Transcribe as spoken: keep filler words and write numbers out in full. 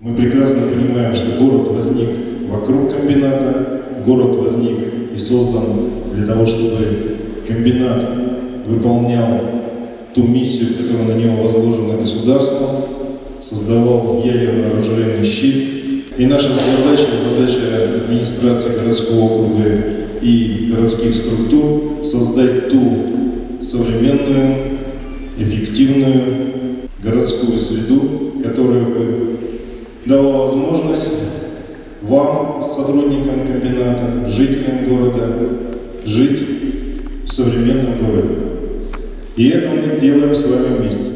Мы прекрасно понимаем, что город возник вокруг комбината, город возник и создан для того, чтобы комбинат выполнял ту миссию, которая на него возложена государством, создавал ядерно-оружейный щит. И наша задача, задача администрации городского округа и городских структур создать ту современную, эффективную городскую среду, которая бы дала возможность вам, сотрудникам комбината, жителям города, жить в современном городе. И это мы делаем с вами вместе.